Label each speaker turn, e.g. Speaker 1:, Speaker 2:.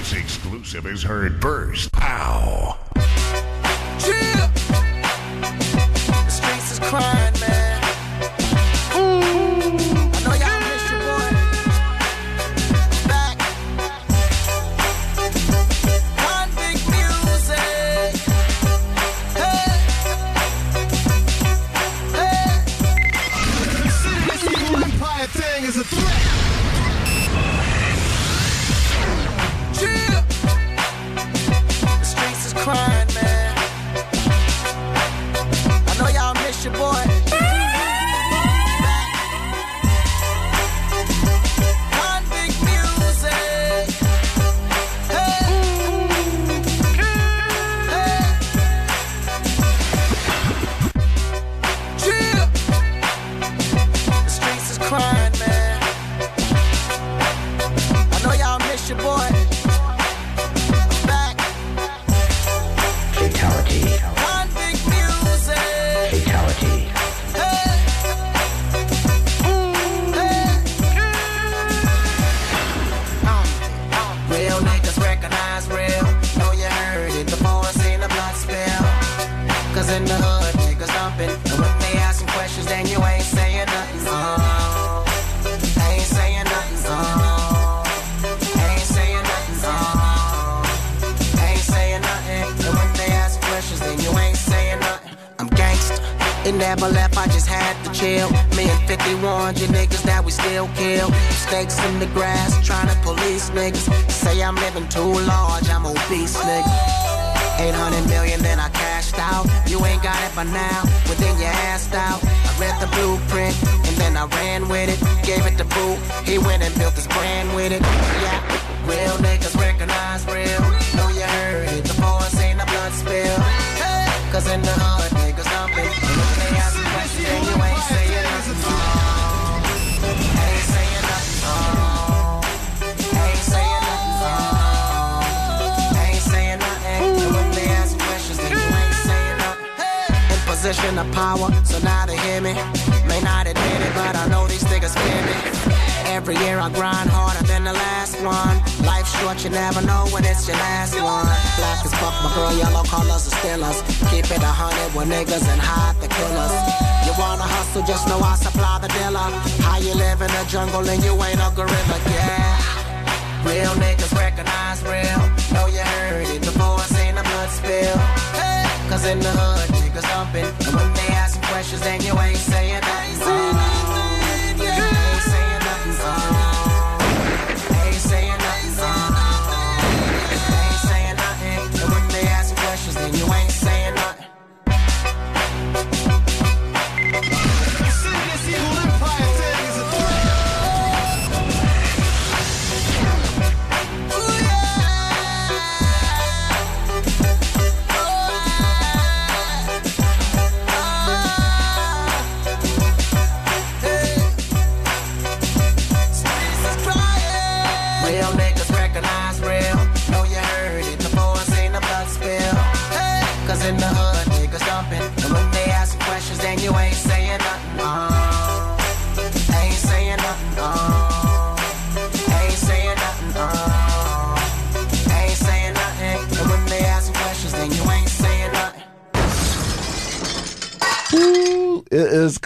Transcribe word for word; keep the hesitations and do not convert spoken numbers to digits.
Speaker 1: This exclusive is heard first. Pow!
Speaker 2: Chill! The streets is crying, man. Mm. I know y'all miss your boy. Back. Convict music. Hey. Hey.
Speaker 3: This evil empire thing is a threat.
Speaker 2: Chill! The streets is crying, man. I know y'all miss your boy. Convict music. Hey. Hey. Chill! The streets is crying, man. I know y'all miss your boy.
Speaker 4: Fatality.
Speaker 2: Convict music.
Speaker 4: Fatality.
Speaker 2: Hey. Hey. Real niggas recognize real. Know you heard it before I seen the blood spill. Cause in the hood, niggas dumping. And when they asking questions, then you ain't saying nothing. Oh. Ain't saying nothing. Oh. Ain't saying nothing. Oh. Ain't saying nothing. And when they ask questions, then you ain't saying nothing. I'm gangsta. It never left, I just had to chill. Me and fifty-one, you niggas that we still kill. Snakes in the grass, trying to police niggas. Say I'm living too large, I'm obese, nigga. eight hundred million, then I cashed out. You ain't got it by now, well then you asked out. I read the blueprint, and then I ran with it. Gave it to Boo, he went and built his brand with it. Yeah, real niggas recognize real. Know you heard it before I seen the blood spill. Cause in the hood, niggas dumping. And when they ask you questions, then you ain't saying nothing. Oh. Ain't saying nothing. Oh. Ain't saying nothing. Oh. Ain't saying nothing. And when they ask you questions, then you ain't saying nothing. In position of power, so now they hear me. May not admit it, but I know these niggas fear me. Every year I grind harder than the last one. Life's short, you never know when it's your last one. Black as fuck, my girl, yellow colors are still us. Keep it a hundred with niggas and hide the killers. You wanna hustle, just know I supply the dealer. How you live in the jungle and you ain't a gorilla, yeah. Real niggas recognize real. Know you heard it before I seen the blood spill. Cause in the hood, niggas dumping. And when they asking questions, then you ain't saying nothing. Oh. Ain't saying nothing. Oh. Ain't saying nothing. Oh. Ain't saying nothing. And when they asking questions, then you ain't saying nothing.
Speaker 3: This evil empire thing is a threat.
Speaker 2: Ooh, yeah. Real niggas recognize real. Know you heard it before I seen the blood spill. Cause in the hood, niggas dumping. And when they ask questions, then you ain't saying nothing. Oh. Ain't saying nothing. Oh. Ain't saying nothing. Oh. Ain't saying nothing. And when they ask questions, then you ain't saying nothing.
Speaker 5: It is